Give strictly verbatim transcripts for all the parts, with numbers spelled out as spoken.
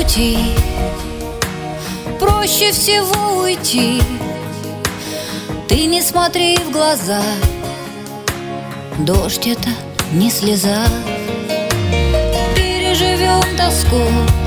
полпути, проще всего уйти. Ты не смотри в глаза, дождь — это не слеза. Переживем тоску,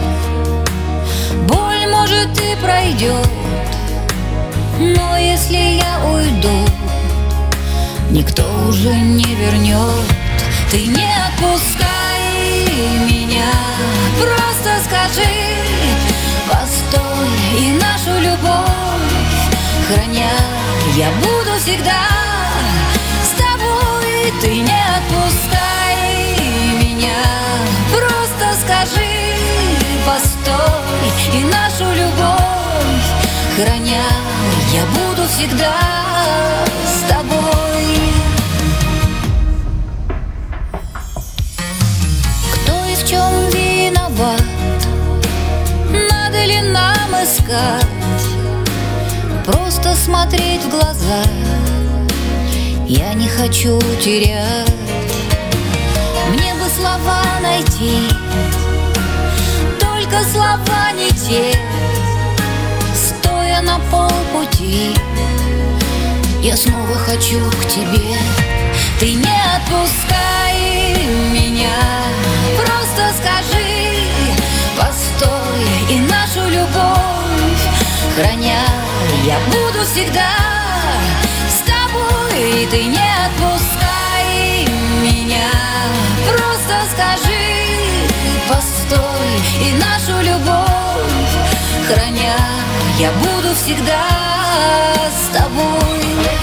боль, может, и пройдет, но если я уйду, никто уже не вернет. Ты не отпускай меня, просто скажи постой, и нашу любовь храня, я буду всегда с тобой. Ты не отпускай меня, просто скажи постой, и нашу любовь храня, я буду всегда с тобой. Кто и в чем виноват, надо ли нам искать? Просто смотреть в глаза я не хочу терять. Мне бы слова найти, только слова не те. Стоя на полпути, я снова хочу к тебе. Ты не отпускай меня, просто скажи постой, и нашу любовь храня, я буду всегда с тобой. Ты не отпускай меня, просто скажи постой, и нашу любовь храня, я буду всегда с тобой.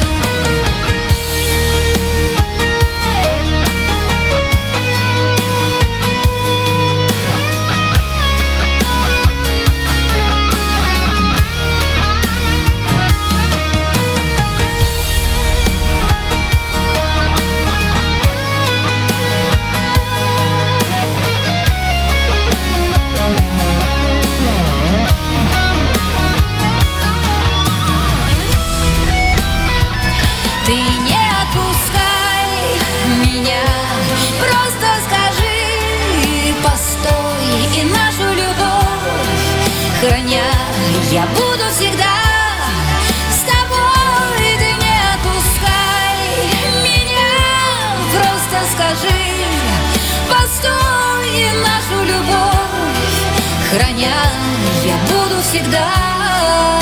Ты не отпускай меня, просто скажи постой, и нашу любовь храня, я буду всегда с тобой. Ты не отпускай меня, просто скажи постой, и нашу любовь храня, я буду всегда